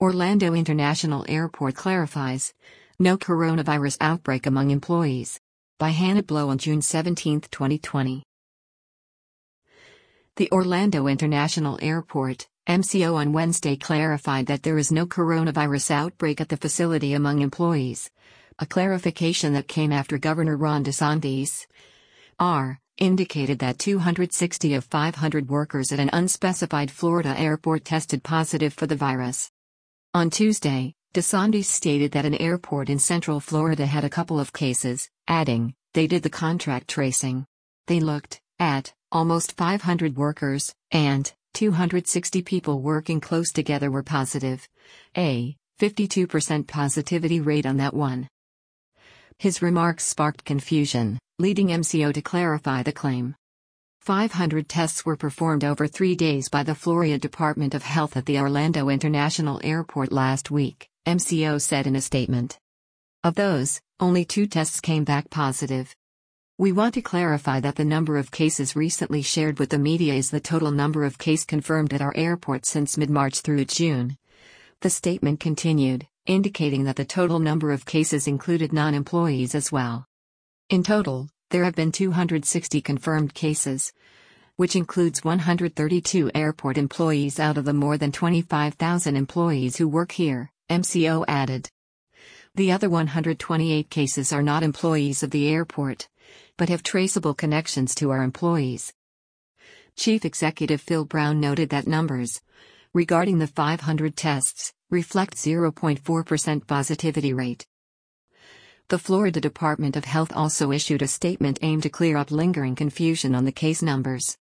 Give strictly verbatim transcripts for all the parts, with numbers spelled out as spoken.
Orlando International Airport clarifies. No coronavirus outbreak among employees. By Hannah Blow on June seventeenth, twenty twenty. The Orlando International Airport, M C O, on Wednesday clarified that there is no coronavirus outbreak at the facility among employees. A clarification that came after Governor Ron DeSantis R. indicated that two hundred sixty of five hundred workers at an unspecified Florida airport tested positive for the virus. On Tuesday, DeSantis stated that an airport in Central Florida had a couple of cases, adding, "They did the contract tracing. They looked at almost five hundred workers, and two hundred sixty people working close together were positive. A fifty-two percent positivity rate on that one." His remarks sparked confusion, leading M C O to clarify the claim. five hundred tests were performed over three days by the Florida Department of Health at the Orlando International Airport last week, M C O said in a statement. Of those, only two tests came back positive. "We want to clarify that the number of cases recently shared with the media is the total number of cases confirmed at our airport since mid-March through June." The statement continued, indicating that the total number of cases included non-employees as well. In total, there have been two hundred sixty confirmed cases, which includes one hundred thirty-two airport employees out of the more than twenty-five thousand employees who work here, M C O added. The other one hundred twenty-eight cases are not employees of the airport, but have traceable connections to our employees. Chief Executive Phil Brown noted that numbers regarding the five hundred tests reflect zero point four percent positivity rate. The Florida Department of Health also issued a statement aimed to clear up lingering confusion on the case numbers.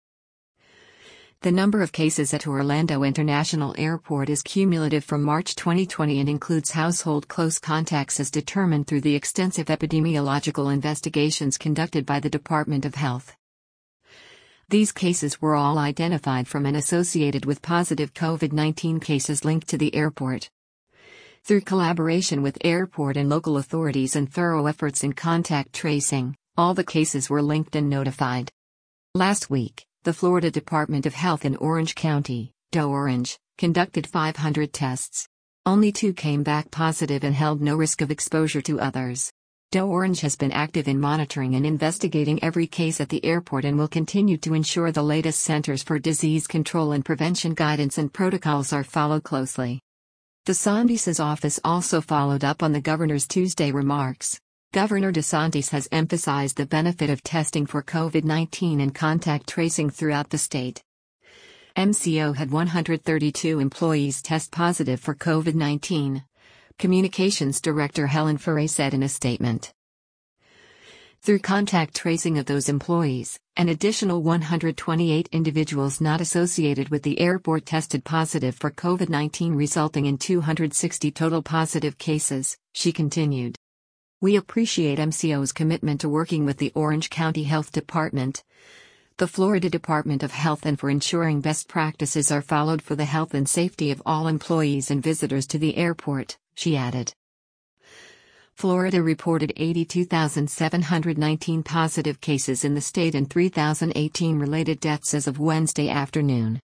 The number of cases at Orlando International Airport is cumulative from March twenty twenty and includes household close contacts as determined through the extensive epidemiological investigations conducted by the Department of Health. These cases were all identified from and associated with positive COVID nineteen cases linked to the airport. Through collaboration with airport and local authorities and thorough efforts in contact tracing, all the cases were linked and notified. Last week, the Florida Department of Health in Orange County, DoOrange, conducted five hundred tests. Only two came back positive and held no risk of exposure to others. DoOrange has been active in monitoring and investigating every case at the airport and will continue to ensure the latest Centers for Disease Control and Prevention guidance and protocols are followed closely. DeSantis' office also followed up on the governor's Tuesday remarks. Governor DeSantis has emphasized the benefit of testing for COVID nineteen and contact tracing throughout the state. M C O had one hundred thirty-two employees test positive for COVID nineteen. Communications Director Helen Ferre said in a statement. Through contact tracing of those employees, an additional one hundred twenty-eight individuals not associated with the airport tested positive for COVID nineteen, resulting in two hundred sixty total positive cases, she continued. We appreciate M C O's commitment to working with the Orange County Health Department, the Florida Department of Health, and for ensuring best practices are followed for the health and safety of all employees and visitors to the airport, she added. Florida reported eighty-two thousand seven hundred nineteen positive cases in the state and three thousand eighteen related deaths as of Wednesday afternoon.